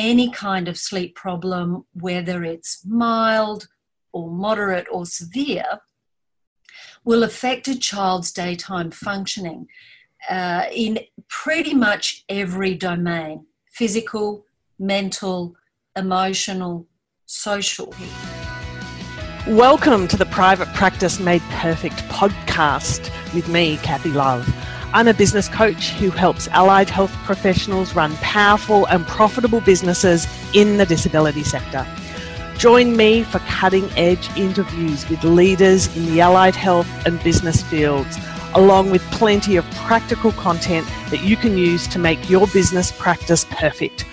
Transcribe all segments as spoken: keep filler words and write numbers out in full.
any kind of sleep problem, whether it's mild or moderate or severe, will affect a child's daytime functioning uh, in pretty much every domain: physical, mental, emotional, social. Welcome to the Private Practice Made Perfect podcast with me, Kathy Love. I'm a business coach who helps allied health professionals run powerful and profitable businesses in the disability sector. Join me for cutting-edge interviews with leaders in the allied health and business fields, along with plenty of practical content that you can use to make your business practice perfect.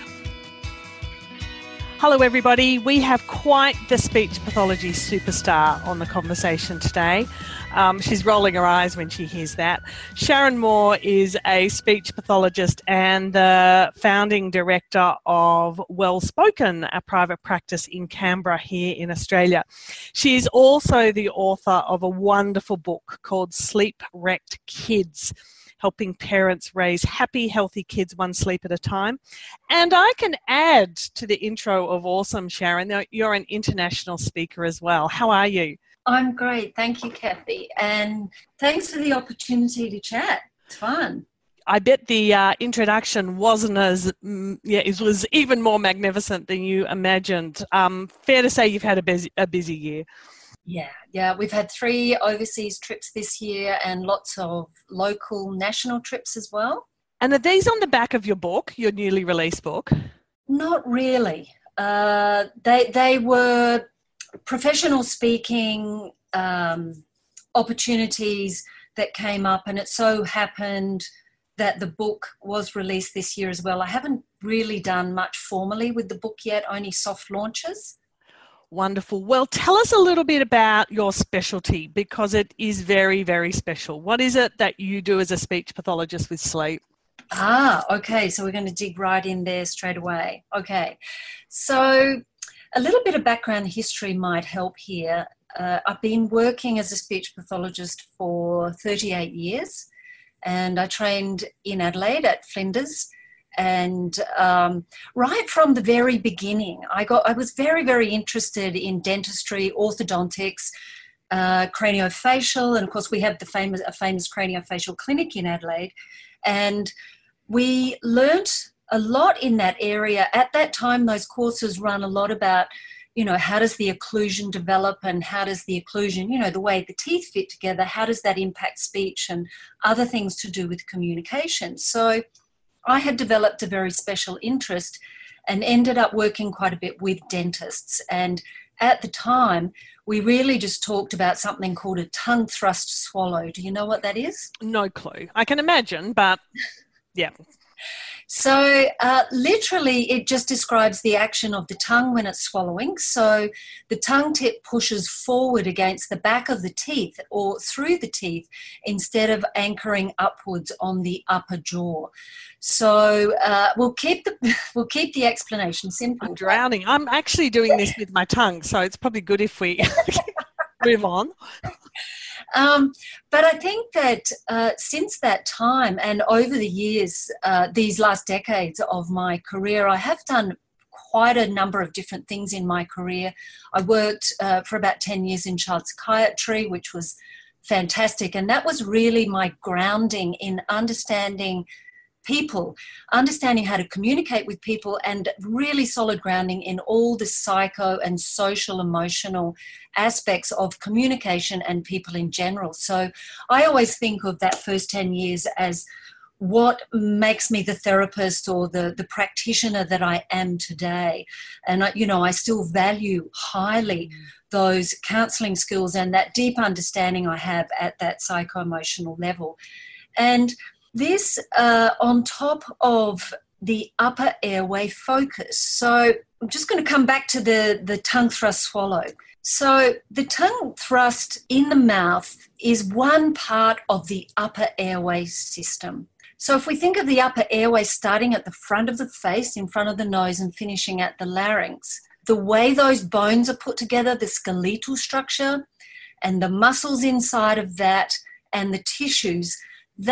Hello everybody, we have quite the speech pathology superstar on the conversation today. Um, she's rolling her eyes when she hears that. Sharon Moore is a speech pathologist and the founding director of Wellspoken, a private practice in Canberra here in Australia. She is also the author of a wonderful book called Sleep-Wrecked Kids, helping parents raise happy, healthy kids one sleep at a time. And I can add to the intro of awesome, Sharon, you're an international speaker as well. How are you? I'm great. Thank you, Kathy. And thanks for the opportunity to chat. It's fun. I bet the uh, introduction wasn't as, mm, yeah, it was even more magnificent than you imagined. Um, fair to say you've had a busy, a busy year. Yeah, yeah. We've had three overseas trips this year and lots of local national trips as well. And are these on the back of your book, your newly released book? Not really. Uh, they they were professional speaking um, opportunities that came up, and it so happened that the book was released this year as well. I haven't really done much formally with the book yet, only soft launches. Wonderful. Well, tell us a little bit about your specialty, because it is very, very special. What is it that you do as a speech pathologist with sleep? Ah, okay. So we're going to dig right in there straight away. Okay. So a little bit of background history might help here. Uh, I've been working as a speech pathologist for thirty-eight years, and I trained in Adelaide at Flinders. And um, right from the very beginning, I got I was very, very interested in dentistry, orthodontics, uh, craniofacial, and of course we have the famous a famous craniofacial clinic in Adelaide, and we learnt a lot in that area. At that time, those courses run a lot about, you know, how does the occlusion develop, and how does the occlusion, you know, the way the teeth fit together, how does that impact speech and other things to do with communication. So I had developed a very special interest and ended up working quite a bit with dentists. And at the time, we really just talked about something called a tongue thrust swallow. Do you know what that is? No clue. I can imagine, but yeah. So uh, literally it just describes the action of the tongue when it's swallowing. So the tongue tip pushes forward against the back of the teeth or through the teeth instead of anchoring upwards on the upper jaw. So uh, we'll keep the we'll keep the explanation simple. I'm drowning. I'm actually doing this with my tongue, so it's probably good if we move on. Um, but I think that uh, since that time and over the years, uh, these last decades of my career, I have done quite a number of different things in my career. I worked uh, for about ten years in child psychiatry, which was fantastic. And that was really my grounding in understanding people, understanding how to communicate with people, and really solid grounding in all the psycho and social emotional aspects of communication and people in general. So I always think of that first ten years as what makes me the therapist or the, the practitioner that I am today. And, I, you know, I still value highly those counselling skills and that deep understanding I have at that psycho-emotional level. And this uh, on top of the upper airway focus. So I'm just going to come back to the, the tongue thrust swallow. So the tongue thrust in the mouth is one part of the upper airway system. So if we think of the upper airway starting at the front of the face, in front of the nose, and finishing at the larynx, the way those bones are put together, the skeletal structure and the muscles inside of that and the tissues, that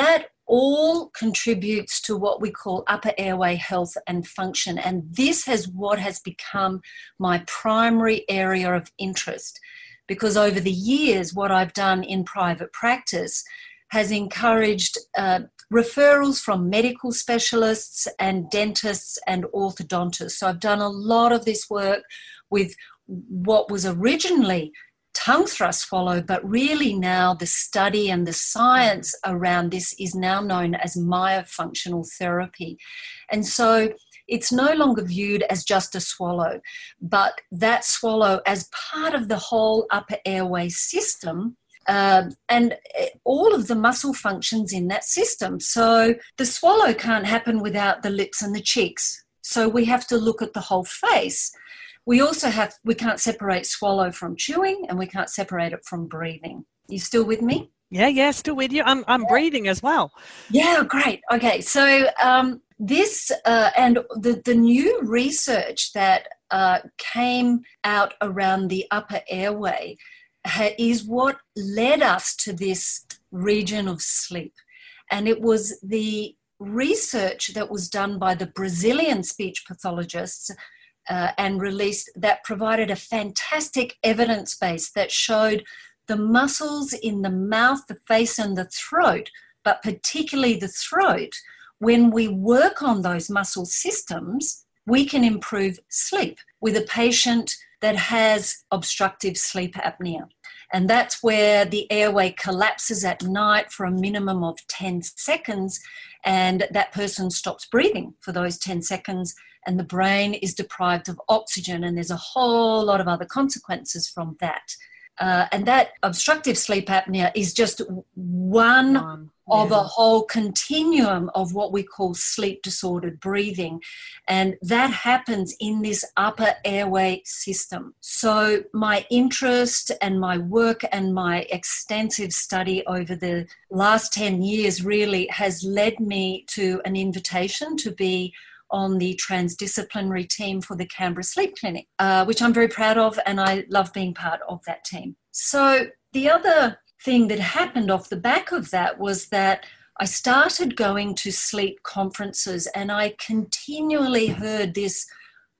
all contributes to what we call upper airway health and function. And this is what has become my primary area of interest, because over the years, what I've done in private practice has encouraged uh, referrals from medical specialists and dentists and orthodontists. So I've done a lot of this work with what was originally tongue thrust swallow, but really now the study and the science around this is now known as myofunctional therapy. And so it's no longer viewed as just a swallow, but that swallow as part of the whole upper airway system, um, and all of the muscle functions in that system. So the swallow can't happen without the lips and the cheeks. So we have to look at the whole face. We also have, we can't separate swallow from chewing, and we can't separate it from breathing. You still with me? Yeah, yeah, still with you. I'm I'm yeah. breathing as well. Yeah, great. Okay, so um, this uh, and the, the new research that uh, came out around the upper airway ha- is what led us to this region of sleep. And it was the research that was done by the Brazilian speech pathologists Uh, and released that provided a fantastic evidence base that showed the muscles in the mouth, the face and the throat, but particularly the throat, when we work on those muscle systems, we can improve sleep with a patient that has obstructive sleep apnea. And that's where the airway collapses at night for a minimum of ten seconds, and that person stops breathing for those ten seconds, and the brain is deprived of oxygen, and there's a whole lot of other consequences from that. Uh, and that obstructive sleep apnea is just one um, yeah. of a whole continuum of what we call sleep disordered breathing. And that happens in this upper airway system. So my interest and my work and my extensive study over the last ten years really has led me to an invitation to be on the transdisciplinary team for the Canberra Sleep Clinic, uh, which I'm very proud of, and I love being part of that team. So the other thing that happened off the back of that was that I started going to sleep conferences, and I continually heard this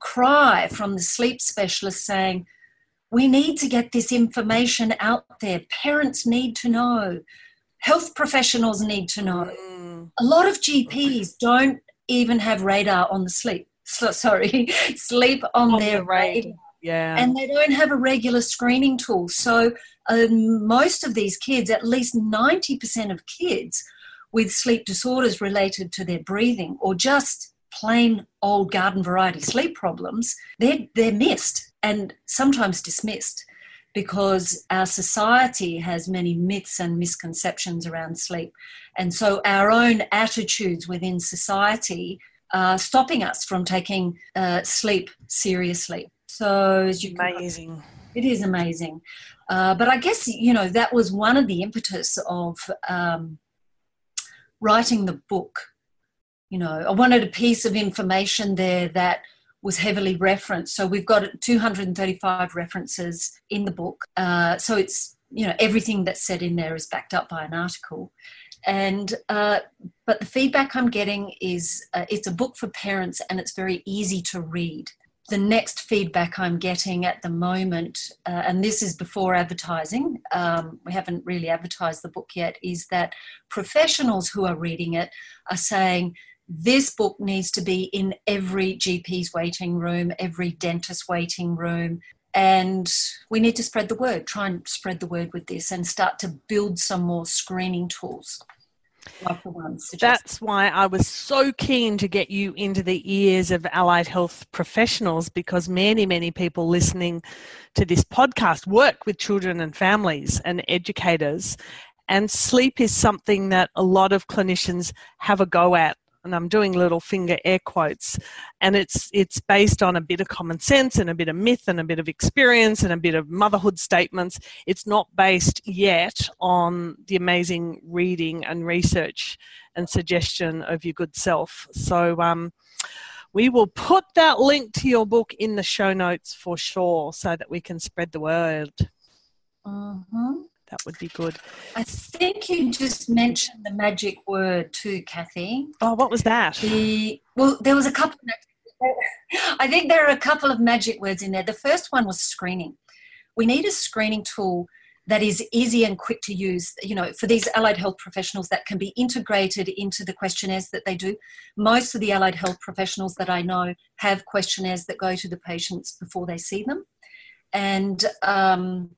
cry from the sleep specialist saying, we need to get this information out there. Parents need to know. Health professionals need to know. Mm. A lot of G Ps don't even have radar on the sleep, so, sorry, sleep on, on their the radar. Yeah. And they don't have a regular screening tool. So um, most of these kids, at least ninety percent of kids with sleep disorders related to their breathing or just plain old garden variety sleep problems, they're, they're missed and sometimes dismissed, because our society has many myths and misconceptions around sleep. And so our own attitudes within society are stopping us from taking uh, sleep seriously. So as you amazing. Can, it is amazing. Uh, but I guess, you know, that was one of the impetus of um, writing the book. You know, I wanted a piece of information there that was heavily referenced. So we've got two hundred thirty-five references in the book. Uh, so it's, you know, everything that's said in there is backed up by an article. And, uh, but the feedback I'm getting is uh, it's a book for parents and it's very easy to read. The next feedback I'm getting at the moment, uh, and this is before advertising, um, we haven't really advertised the book yet, is that professionals who are reading it are saying, this book needs to be in every G P's waiting room, every dentist's waiting room, and we need to spread the word, try and spread the word with this and start to build some more screening tools. Like the ones suggested. That's why I was so keen to get you into the ears of allied health professionals, because many, many people listening to this podcast work with children and families and educators, and sleep is something that a lot of clinicians have a go at. And I'm doing little finger air quotes, and it's it's based on a bit of common sense and a bit of myth and a bit of experience and a bit of motherhood statements. It's not based yet on the amazing reading and research and suggestion of your good self. So um, we will put that link to your book in the show notes for sure, so that we can spread the word. Mm-hmm. That would be good. I think you just mentioned the magic word too, Kathy. Oh, what was that? The well, there was a couple of, I think there are a couple of magic words in there. The first one was screening. We need a screening tool that is easy and quick to use, you know, for these allied health professionals, that can be integrated into the questionnaires that they do. Most of the allied health professionals that I know have questionnaires that go to the patients before they see them. And um,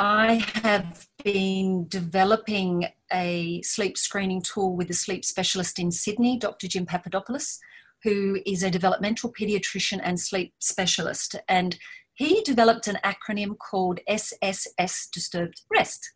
I have been developing a sleep screening tool with a sleep specialist in Sydney, Doctor Jim Papadopoulos, who is a developmental paediatrician and sleep specialist. And he developed an acronym called S S S, Disturbed Rest.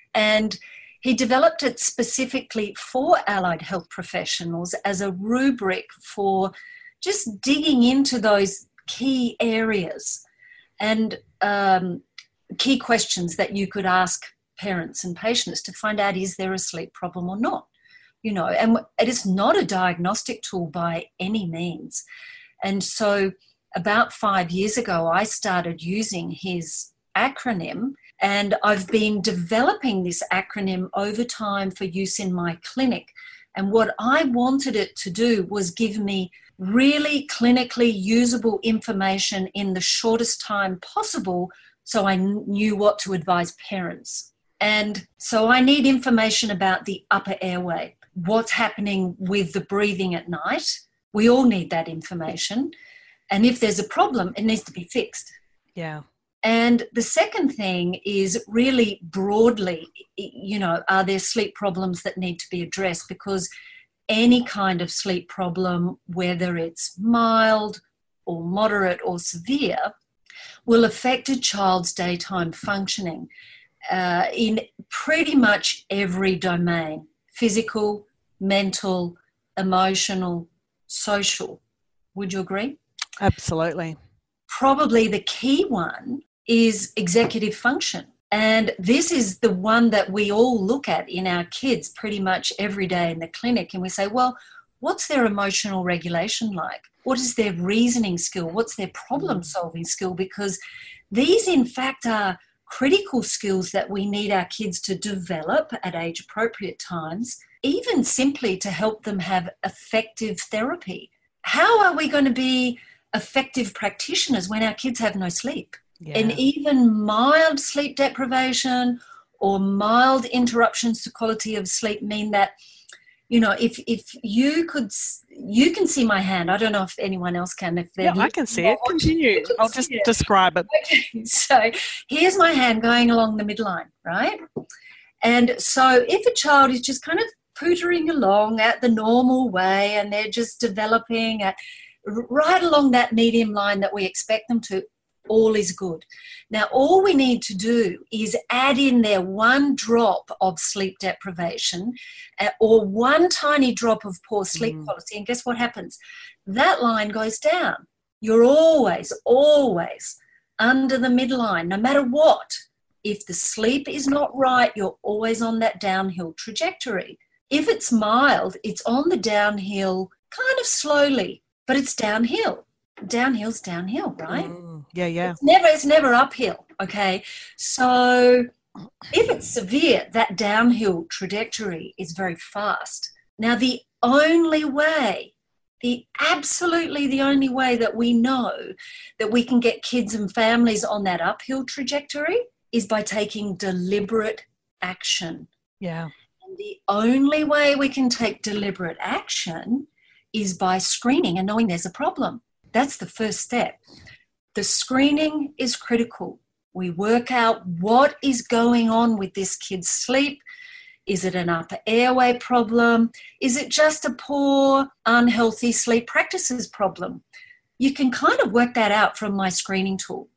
And he developed it specifically for allied health professionals as a rubric for just digging into those key areas and um, key questions that you could ask parents and patients to find out, is there a sleep problem or not? You know, and it is not a diagnostic tool by any means. And so about five years ago, I started using his acronym, and I've been developing this acronym over time for use in my clinic. And what I wanted it to do was give me really clinically usable information in the shortest time possible, so I knew what to advise parents. And so I need information about the upper airway, what's happening with the breathing at night. We all need that information. And if there's a problem, it needs to be fixed. Yeah. And the second thing is really broadly, you know, are there sleep problems that need to be addressed? Because any kind of sleep problem, whether it's mild or moderate or severe, will affect a child's daytime functioning uh, in pretty much every domain: physical, mental, emotional, social. Would you agree? Absolutely. Probably the key one is executive function. And this is the one that we all look at in our kids pretty much every day in the clinic. And we say, well, what's their emotional regulation like? What is their reasoning skill? What's their problem solving skill? Because these, in fact, are critical skills that we need our kids to develop at age appropriate times, even simply to help them have effective therapy. How are we going to be effective practitioners when our kids have no sleep? Yeah. And even mild sleep deprivation or mild interruptions to quality of sleep mean that, you know, if if you could, you can see my hand. I don't know if anyone else can. If yeah, I can see it. Continue. I'll just it. describe it. Okay. So here's my hand going along the midline, right? And so if a child is just kind of pootering along at the normal way and they're just developing at right along that medium line that we expect them to, all is good. Now, all we need to do is add in there one drop of sleep deprivation uh, or one tiny drop of poor sleep mm. quality, and guess what happens? That line goes down. You're always, always under the midline, no matter what. If the sleep is not right, you're always on that downhill trajectory. If it's mild, it's on the downhill kind of slowly, but it's downhill. Downhill's downhill, right? Mm, yeah, yeah. It's never, it's never uphill, okay? So if it's severe, that downhill trajectory is very fast. Now, the only way, the absolutely the only way that we know that we can get kids and families on that uphill trajectory is by taking deliberate action. Yeah. And the only way we can take deliberate action is by screening and knowing there's a problem. That's the first step. The screening is critical. We work out what is going on with this kid's sleep. Is it an upper airway problem? Is it just a poor, unhealthy sleep practices problem? You can kind of work that out from my screening tool.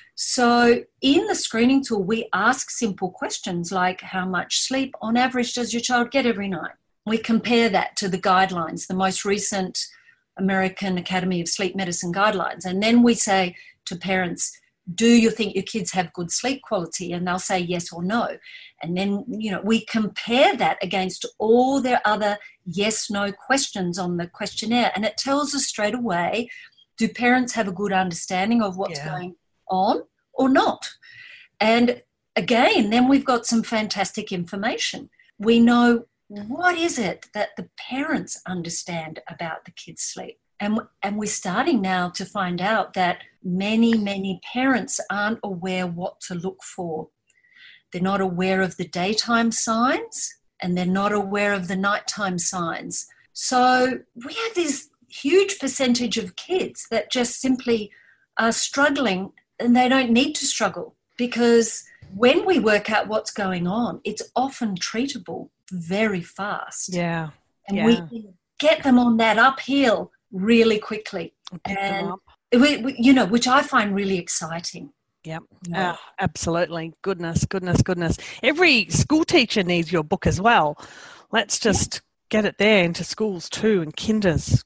So in the screening tool, we ask simple questions like, how much sleep on average does your child get every night? We compare that to the guidelines, the most recent American Academy of Sleep Medicine guidelines. And then we say to parents, do you think your kids have good sleep quality? And they'll say yes or no. And then, you know, we compare that against all their other yes, no questions on the questionnaire. And it tells us straight away, do parents have a good understanding of what's yeah. going on or not? And again, then we've got some fantastic information. We know what is it that the parents understand about the kids' sleep. And, and we're starting now to find out that many, many parents aren't aware what to look for. They're not aware of the daytime signs and they're not aware of the nighttime signs. So we have this huge percentage of kids that just simply are struggling, and they don't need to struggle, because when we work out what's going on, it's often treatable very fast. Yeah. And yeah. we can get them on that uphill really quickly. Pick and them up. We, we, you know, which I find really exciting. Yep. Yeah. Oh, absolutely. Goodness, goodness, goodness. Every school teacher needs your book as well. Let's just yeah. get it there into schools too and kinders.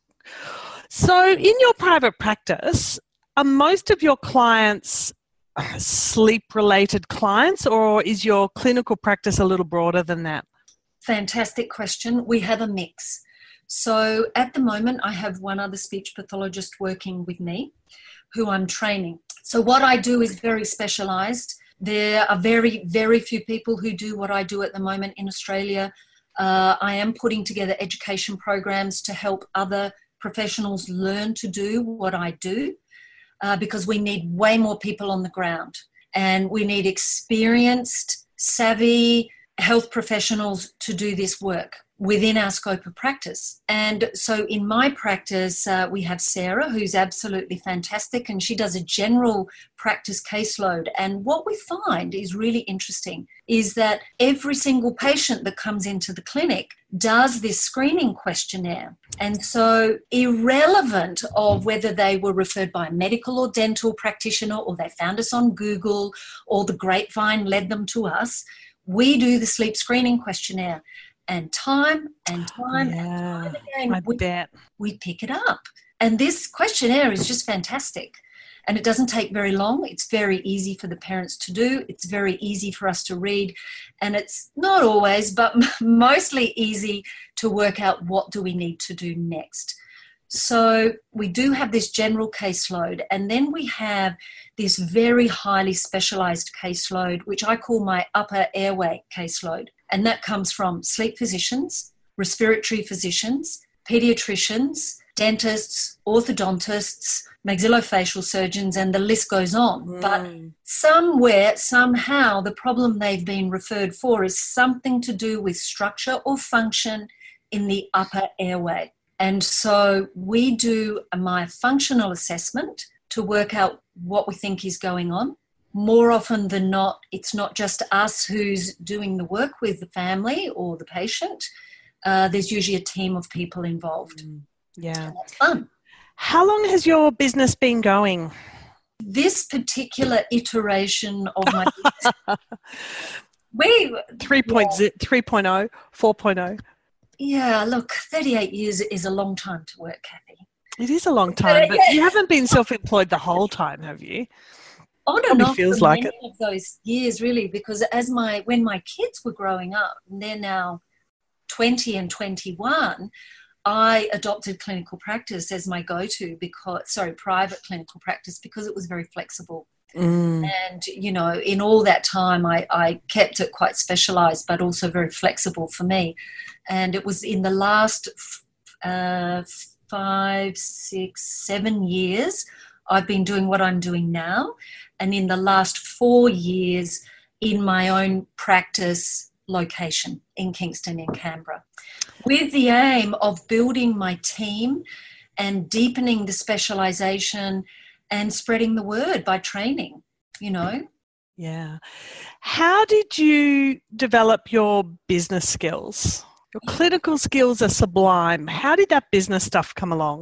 So in your private practice, are most of your clients sleep-related clients, or is your clinical practice a little broader than that? Fantastic question. We have a mix. So at the moment, I have one other speech pathologist working with me who I'm training. So what I do is very specialised. There are very, very few people who do what I do at the moment in Australia. Uh, I am putting together education programs to help other professionals learn to do what I do, uh, because we need way more people on the ground, and we need experienced, savvy health professionals to do this work within our scope of practice. And so in my practice, uh, we have Sarah, who's absolutely fantastic, and she does a general practice caseload. And what we find is really interesting is that every single patient that comes into the clinic does this screening questionnaire. And so irrelevant of whether they were referred by a medical or dental practitioner, or they found us on Google, or the grapevine led them to us, we do the sleep screening questionnaire. And time and time yeah, and time again, I we, bet. we pick it up. And this questionnaire is just fantastic. And it doesn't take very long. It's very easy for the parents to do. It's very easy for us to read. And it's not always, but mostly easy to work out what do we need to do next. So we do have this general caseload, and then we have this very highly specialised caseload, which I call my upper airway caseload. And that comes from sleep physicians, respiratory physicians, paediatricians, dentists, orthodontists, maxillofacial surgeons, and the list goes on. Mm. But somewhere, somehow, the problem they've been referred for is something to do with structure or function in the upper airway. And so we do my functional assessment to work out what we think is going on. More often than not, it's not just us who's doing the work with the family or the patient. Uh, there's usually a team of people involved. Mm, yeah. And that's fun. How long has your business been going? This particular iteration of my business, we... three point oh, four point oh. Yeah, look, thirty-eight years is a long time to work, Kathy. It is a long time, but yeah. You haven't been self-employed the whole time, have you? On and off feels for like many it. of those years, really, because as my when my kids were growing up, and they're now twenty and twenty-one, I adopted clinical practice as my go-to, because sorry, private clinical practice, because it was very flexible. Mm. And, you know, in all that time, I, I kept it quite specialised, but also very flexible for me. And it was in the last uh, five, six, seven years, I've been doing what I'm doing now. And in the last four years, in my own practice location in Kingston, in Canberra, with the aim of building my team and deepening the specialisation and spreading the word by training, you know. Yeah. How did you develop your business skills? Your clinical skills are sublime. How did that business stuff come along?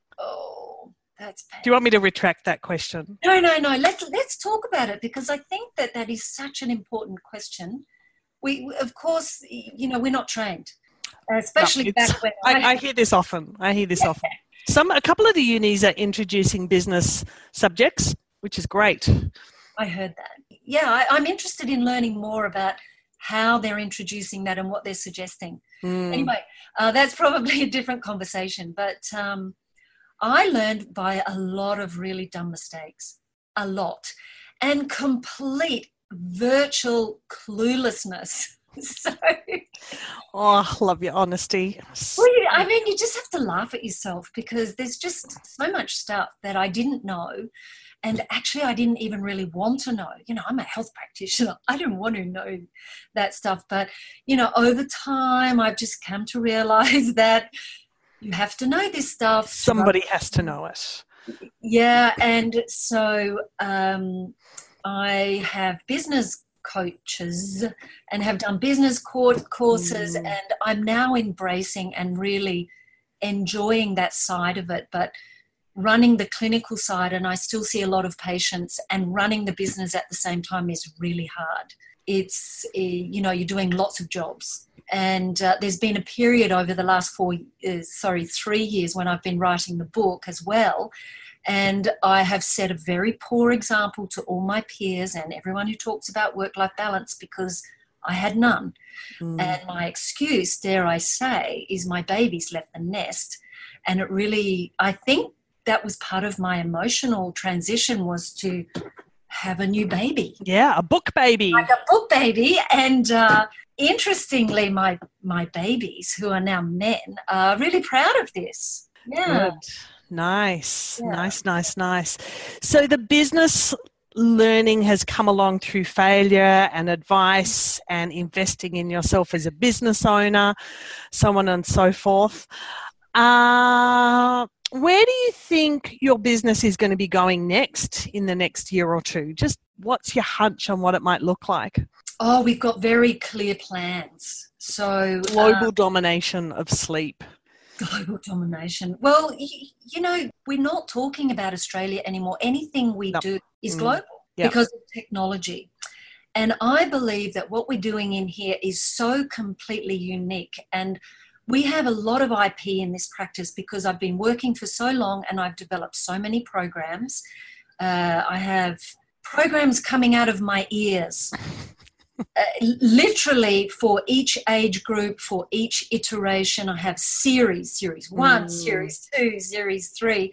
Oh, that's painful. Do you want me to retract that question? No, no, no. Let's let's talk about it, because I think that that is such an important question. We, of course, you know, we're not trained, especially no, back when I, I, I hear this often. I hear this often. Some, a couple of the unis are introducing business subjects, which is great. I heard that. Yeah, I, I'm interested in learning more about how they're introducing that and what they're suggesting. Mm. Anyway, uh, that's probably a different conversation. But um, I learned by a lot of really dumb mistakes, a lot, and complete virtual cluelessness. So, oh, I love your honesty. well, you- I mean, you just have to laugh at yourself because there's just so much stuff that I didn't know. And actually, I didn't even really want to know. You know, I'm a health practitioner. I didn't want to know that stuff. But, you know, over time, I've just come to realize that you have to know this stuff. Somebody has to know it. Yeah. And so um, I have business coaches and have done business course courses, Mm. and I'm now embracing and really enjoying that side of it. But running the clinical side, and I still see a lot of patients, and running the business at the same time is really hard. It's, uh, you know, you're doing lots of jobs. And uh, there's been a period over the last four, uh, sorry, three years when I've been writing the book as well. And I have set a very poor example to all my peers and everyone who talks about work-life balance because I had none. Mm. And my excuse, dare I say, is my baby's left the nest. And it really, I think, that was part of my emotional transition, was to have a new baby. Yeah, a book baby. Like a book baby. And uh, interestingly, my my babies, who are now men, are really proud of this. Yeah. Good. Nice, yeah. nice, nice, nice. So the business learning has come along through failure and advice and investing in yourself as a business owner, so on and so forth. Uh, where do you think your business is going to be going next in the next year or two? Just what's your hunch on what it might look like? Oh, we've got very clear plans. So global uh, domination of sleep. Global domination. Well, you, you know, we're not talking about Australia anymore. Anything we Nope. do is Mm. global Yep. because of technology. And I believe that what we're doing in here is so completely unique. And we have a lot of I P in this practice because I've been working for so long and I've developed so many programs. Uh, I have programs coming out of my ears. Uh, literally for each age group, for each iteration, I have series, series one, Mm. series two, series three,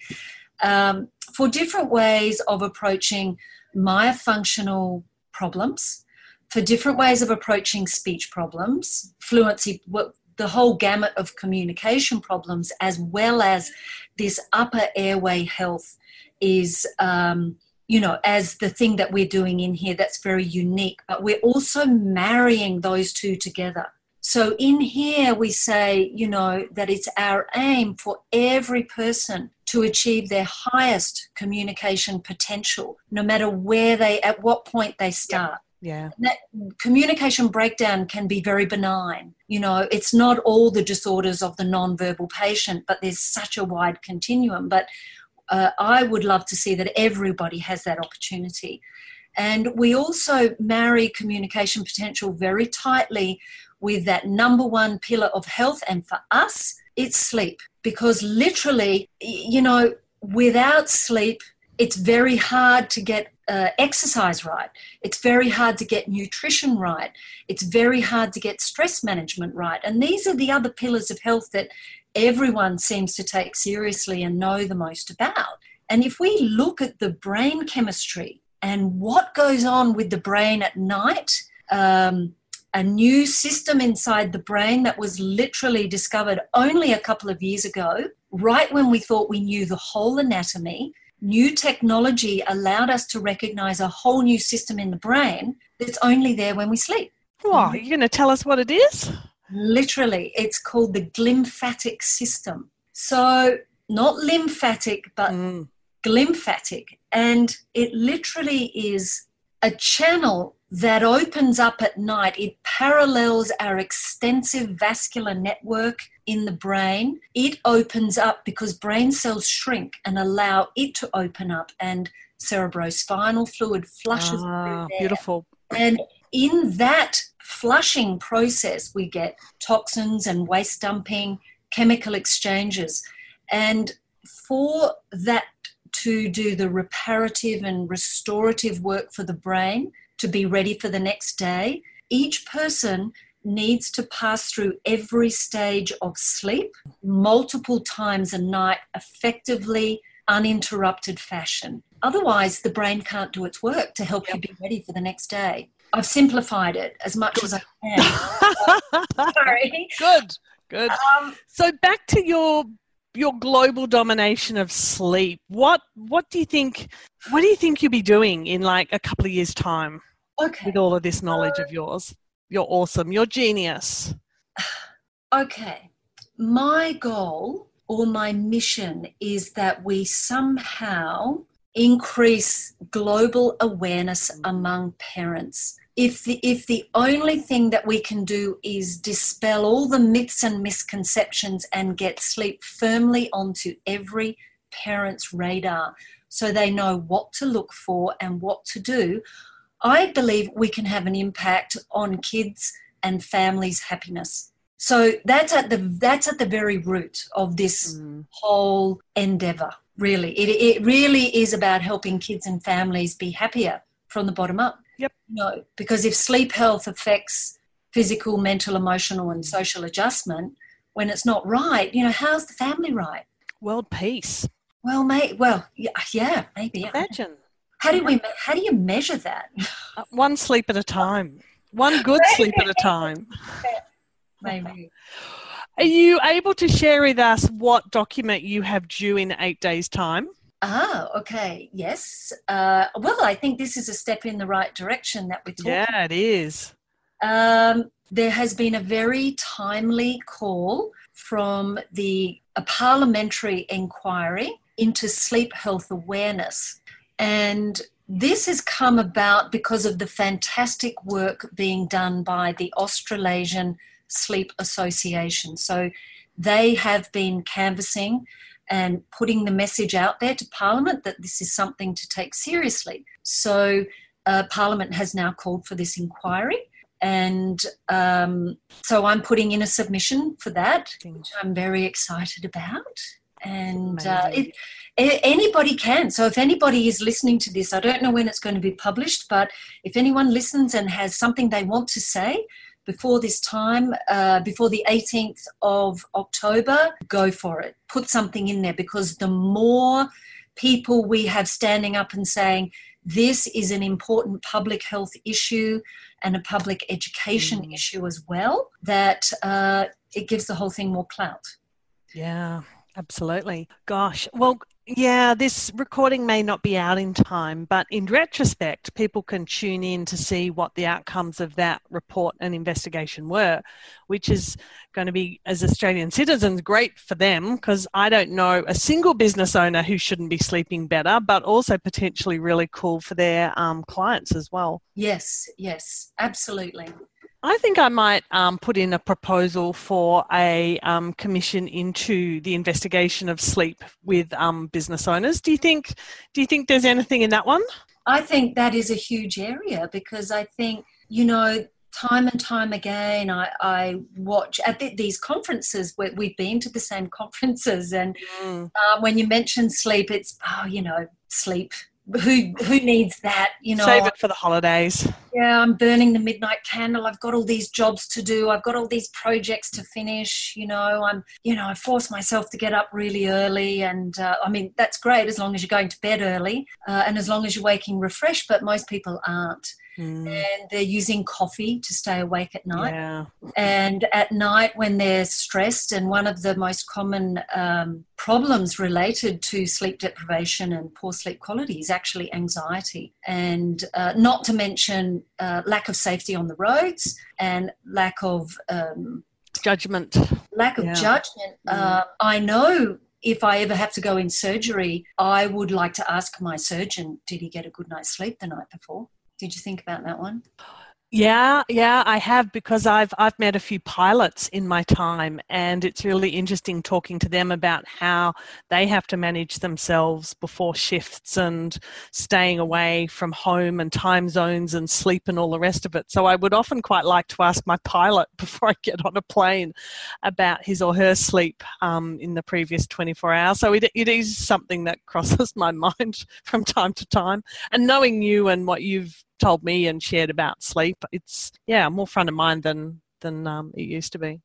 um, for different ways of approaching myofunctional problems, for different ways of approaching speech problems, fluency, the whole gamut of communication problems, as well as this upper airway health is um, you know, as the thing that we're doing in here that's very unique, but we're also marrying those two together. So in here we say, you know, that it's our aim for every person to achieve their highest communication potential, no matter where they, at what point they start. Yeah. That communication breakdown can be very benign. You know, it's not all the disorders of the nonverbal patient, but there's such a wide continuum. But Uh, I would love to see that everybody has that opportunity. And we also marry communication potential very tightly with that number one pillar of health. And for us, it's sleep. Because literally, you know, without sleep, it's very hard to get uh, exercise right. It's very hard to get nutrition right. It's very hard to get stress management right. And these are the other pillars of health that everyone seems to take seriously and know the most about. And if we look at the brain chemistry and what goes on with the brain at night, um, a new system inside the brain that was literally discovered only a couple of years ago, right when we thought we knew the whole anatomy, new technology allowed us to recognize a whole new system in the brain that's only there when we sleep. Oh, are you going to tell us what it is? Literally, it's called the glymphatic system. So not lymphatic, but Mm. glymphatic. And it literally is a channel that opens up at night. It parallels our extensive vascular network in the brain. It opens up because brain cells shrink and allow it to open up, and cerebrospinal fluid flushes Ah, through there. beautiful. And in that flushing process, we get toxins and waste dumping, chemical exchanges. And for that to do the reparative and restorative work for the brain to be ready for the next day, each person needs to pass through every stage of sleep multiple times a night, effectively uninterrupted fashion. Otherwise, the brain can't do its work to help Yep. you be ready for the next day. I've simplified it as much Good. as I can. Sorry. Good, good. Um, So back to your your global domination of sleep. What what do you think? What do you think you'll be doing in like a couple of years' time okay. with all of this knowledge of yours? You're awesome. You're genius. Okay. My goal or my mission is that we somehow increase global awareness among parents. If the, if the only thing that we can do is dispel all the myths and misconceptions and get sleep firmly onto every parent's radar so they know what to look for and what to do, I believe we can have an impact on kids and families' happiness. So that's at the that's at the very root of this mm. whole endeavour, really. It, it really is about helping kids and families be happier from the bottom up. Yep. No, because if sleep health affects physical, mental, emotional and social adjustment, when it's not right, you know, how's the family right? World peace. Well, mate, well, yeah, yeah maybe. Imagine. How do we? How do you measure that? Uh, one sleep at a time. One good sleep at a time. Maybe. Are you able to share with us what document you have due in eight days' time? Ah, okay. Yes. Uh, well, I think this is a step in the right direction that we're talking. Yeah, it is. Um, there has been a very timely call from the a parliamentary inquiry into sleep health awareness. And this has come about because of the fantastic work being done by the Australasian Sleep Association. So they have been canvassing and putting the message out there to Parliament that this is something to take seriously. So uh, Parliament has now called for this inquiry, and um, so I'm putting in a submission for that, which I'm very excited about. And uh, it, anybody can. So if anybody is listening to this, I don't know when it's going to be published, but if anyone listens and has something they want to say before this time, uh, before the eighteenth of October, go for it. Put something in there, because the more people we have standing up and saying, this is an important public health issue and a public education mm. issue as well, that uh, it gives the whole thing more clout. Yeah. Absolutely. Gosh. Well, yeah, this recording may not be out in time, but in retrospect, people can tune in to see what the outcomes of that report and investigation were, which is going to be, as Australian citizens, great for them, because I don't know a single business owner who shouldn't be sleeping better, but also potentially really cool for their um, clients as well. Yes, yes, absolutely. I think I might um, put in a proposal for a um, commission into the investigation of sleep with um, business owners. Do you think? Do you think there's anything in that one? I think that is a huge area, because I think, you know, time and time again, I, I watch at the, these conferences where we've been to the same conferences, and mm. uh, when you mention sleep, it's oh, you know, sleep. Who who needs that? You know, save it for the holidays. Yeah, I'm burning the midnight candle. I've got all these jobs to do. I've got all these projects to finish. You know, I'm, you know, I force myself to get up really early. And uh, I mean, that's great as long as you're going to bed early uh, and as long as you're waking refreshed, but most people aren't. Mm. And they're using coffee to stay awake at night. Yeah. And at night when they're stressed, and one of the most common um, problems related to sleep deprivation and poor sleep quality is actually anxiety. And uh, not to mention uh, lack of safety on the roads and lack of... Um, judgment. Lack of yeah. judgment. Mm. Uh, I know if I ever have to go in surgery, I would like to ask my surgeon, did he get a good night's sleep the night before? Did you think about that one? Yeah, yeah, I have, because I've I've met a few pilots in my time, and it's really interesting talking to them about how they have to manage themselves before shifts and staying away from home and time zones and sleep and all the rest of it. So I would often quite like to ask my pilot before I get on a plane about his or her sleep um, in the previous twenty-four hours. So it, it is something that crosses my mind from time to time. And knowing you and what you've told me and shared about sleep, it's yeah more front of mind than than um, it used to be.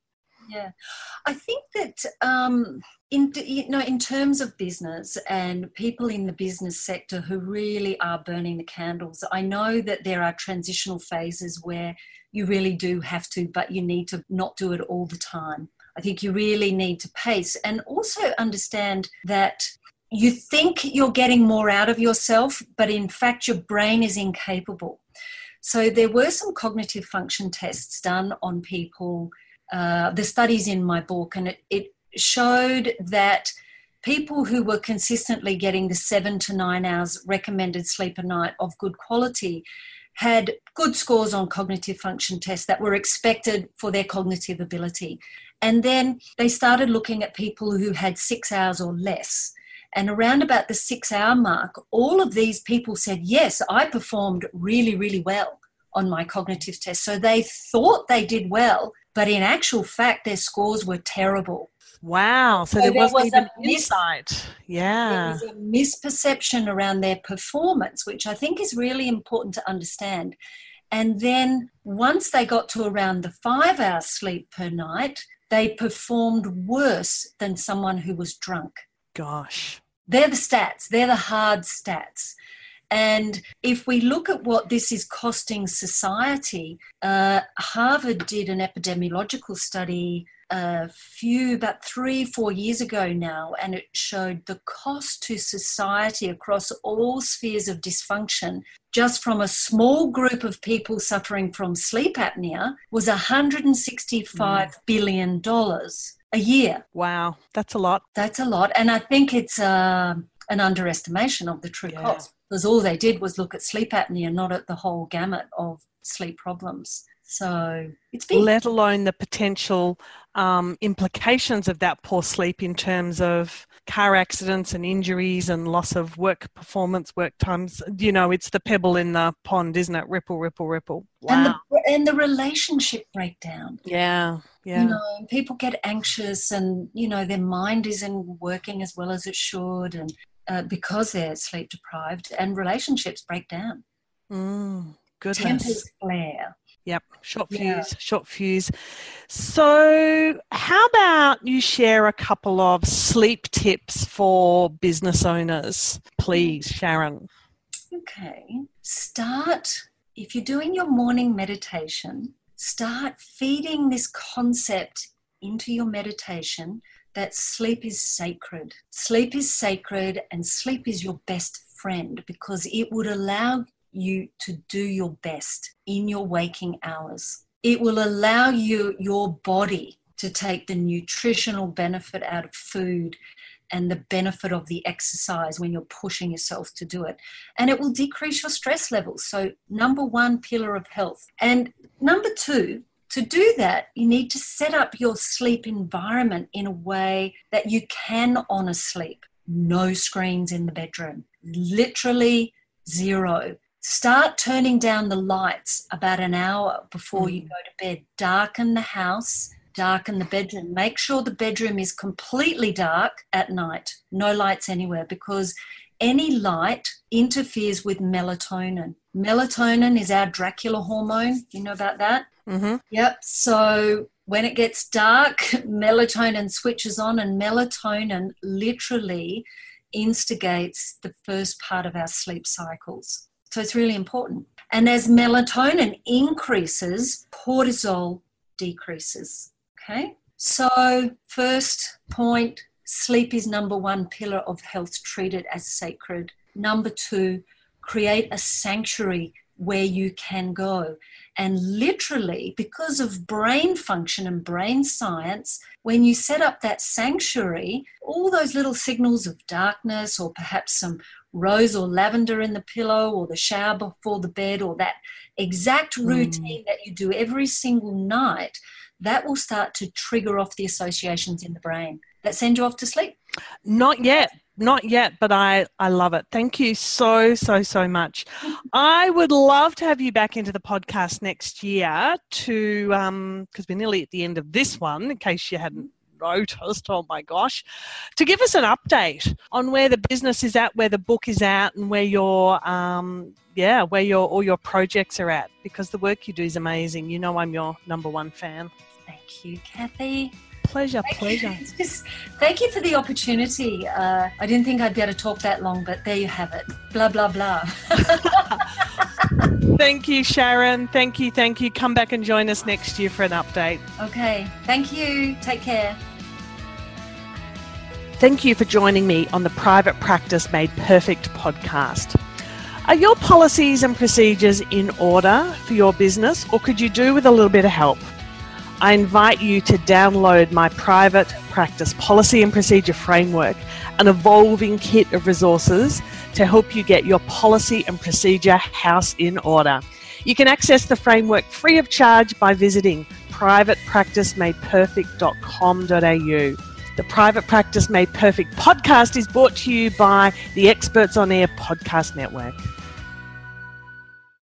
Yeah. I think that um, in you know in terms of business and people in the business sector who really are burning the candles, I know that there are transitional phases where you really do have to, but you need to not do it all the time. I think you really need to pace and also understand that you think you're getting more out of yourself, but in fact your brain is incapable. So there were some cognitive function tests done on people. Uh, the studies in my book, and it, it showed that people who were consistently getting the seven to nine hours recommended sleep a night of good quality had good scores on cognitive function tests that were expected for their cognitive ability. And then they started looking at people who had six hours or less. And around about the six hour mark, all of these people said, yes, I performed really, really well on my cognitive test. So they thought they did well, but in actual fact, their scores were terrible. Wow. So, so there, there wasn't was even mis- insight. Yeah. There was a misperception around their performance, which I think is really important to understand. And then once they got to around the five hours sleep per night, they performed worse than someone who was drunk. Gosh. They're the stats. They're the hard stats. And if we look at what this is costing society, uh, Harvard did an epidemiological study a few, about three, four years ago now, and it showed the cost to society across all spheres of dysfunction, just from a small group of people suffering from sleep apnea, was one hundred sixty-five mm. billion dollars a year. Wow, that's a lot. That's a lot. And I think it's uh, an underestimation of the true yeah. cost, because all they did was look at sleep apnea, not at the whole gamut of sleep problems. So it's big. Let alone the potential um, implications of that poor sleep in terms of car accidents and injuries and loss of work performance, work times. You know, it's the pebble in the pond, isn't it? Ripple, ripple, ripple. Wow. And the, and the relationship breakdown. Yeah, yeah. You know, people get anxious and, you know, their mind isn't working as well as it should, and uh, because they're sleep deprived, and relationships break down. Mm, goodness. Tempers flare. Yep, short fuse, yeah. short fuse. So how about you share a couple of sleep tips for business owners, please, Sharon? Okay. Start, if you're doing your morning meditation, start feeding this concept into your meditation that sleep is sacred. Sleep is sacred, and sleep is your best friend, because it would allow you to do your best in your waking hours. It will allow you, your body, to take the nutritional benefit out of food and the benefit of the exercise when you're pushing yourself to do it. And it will decrease your stress levels. So number one, pillar of health. And number two, to do that, you need to set up your sleep environment in a way that you can honor sleep. No screens in the bedroom. Literally zero. Start turning down the lights about an hour before mm. you go to bed. Darken the house, darken the bedroom. Make sure the bedroom is completely dark at night. No lights anywhere, because any light interferes with melatonin. Melatonin is our Dracula hormone. You know about that? Mm-hmm. Yep. So when it gets dark, melatonin switches on, and melatonin literally instigates the first part of our sleep cycles. So it's really important. And as melatonin increases, cortisol decreases. Okay? So first point, sleep is number one pillar of health. Treat it as sacred. Number two, create a sanctuary where you can go. And literally, because of brain function and brain science, when you set up that sanctuary, all those little signals of darkness, or perhaps some rose or lavender in the pillow, or the shower before the bed, or that exact routine mm. that you do every single night, that will start to trigger off the associations in the brain that send you off to sleep. Not yet. Not yet, but I, I love it. Thank you so, so, so much. I would love to have you back into the podcast next year to, um, because we're nearly at the end of this one, in case you hadn't noticed, oh my gosh, to give us an update on where the business is at, where the book is at, and where your, um, yeah, where your all your projects are at, because the work you do is amazing. You know I'm your number one fan. Thank you, Kathy. Pleasure, Thank pleasure. You. Just, thank you for the opportunity. Uh, I didn't think I'd be able to talk that long, but there you have it. Blah, blah, blah. Thank you, Sharon. Thank you, thank you. Come back and join us next year for an update. Okay. Thank you. Take care. Thank you for joining me on the Private Practice Made Perfect podcast. Are your policies and procedures in order for your business, or could you do with a little bit of help? I invite you to download my Private Practice Policy and Procedure Framework, an evolving kit of resources to help you get your policy and procedure house in order. You can access the framework free of charge by visiting private practice made perfect dot com dot a u. The Private Practice Made Perfect podcast is brought to you by the Experts on Air Podcast Network.